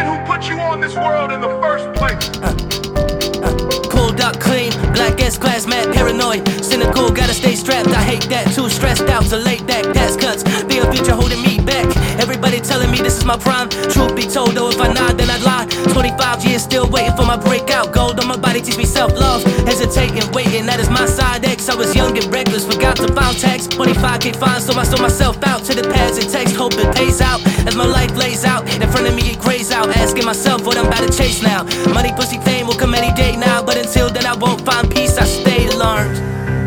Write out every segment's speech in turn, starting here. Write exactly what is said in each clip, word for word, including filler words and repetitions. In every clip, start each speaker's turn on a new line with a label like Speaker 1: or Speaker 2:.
Speaker 1: who put you on this world in the first place.
Speaker 2: Uh, uh, cold up, clean, black S-class, mad, paranoid, cynical, gotta stay strapped. I hate that, too stressed out to late that. Gas cuts, be a future holding me back. Everybody telling me this is my prime. Truth be told, though, if I nod, then I'd lie. twenty-five years still waiting for my breakout. Gold on my body teach me self-love. Hesitating, waiting, that is my side X. I was young and reckless, forgot to file tax. twenty-five K fine, so I sold myself out to the pads and text, hope it pays out. As my life lays out, in front of me it grays out. Asking myself what I'm about to chase now. Money, pussy, fame will come any day now, but until then I won't find peace, I stay alarmed.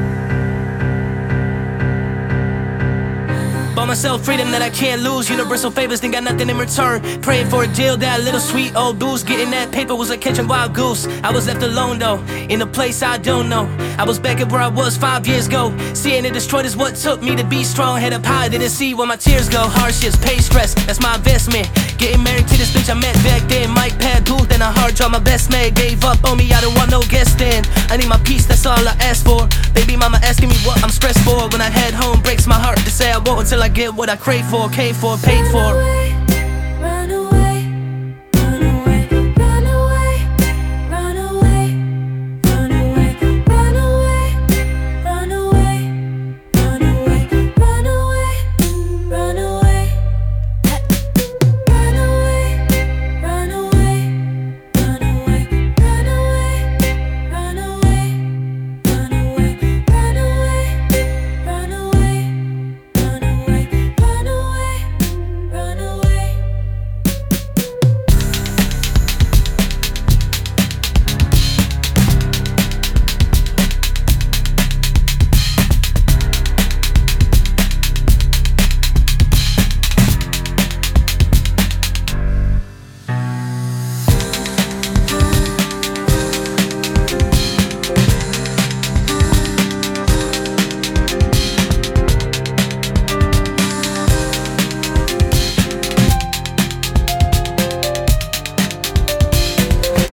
Speaker 2: Bought myself freedom that I can't lose. Universal favors, then got nothing in return. Praying for a deal, that little sweet old booze. Getting that paper was like catching wild goose. I was left alone though, in a place I don't know. I was back at where I was five years ago. Seeing it destroyed is what took me to be strong. Head up high, didn't see where my tears go. Hardships, pay stress, that's my investment. Getting married to this bitch I met back then. Mic pad, booth, and a hard drive. My best man gave up on me, I don't want no guest then. I need my peace, that's all I ask for. Baby mama asking me what I'm stressed for. When I head home, breaks my heart to say I won't until I get what I crave for, came for, paid for.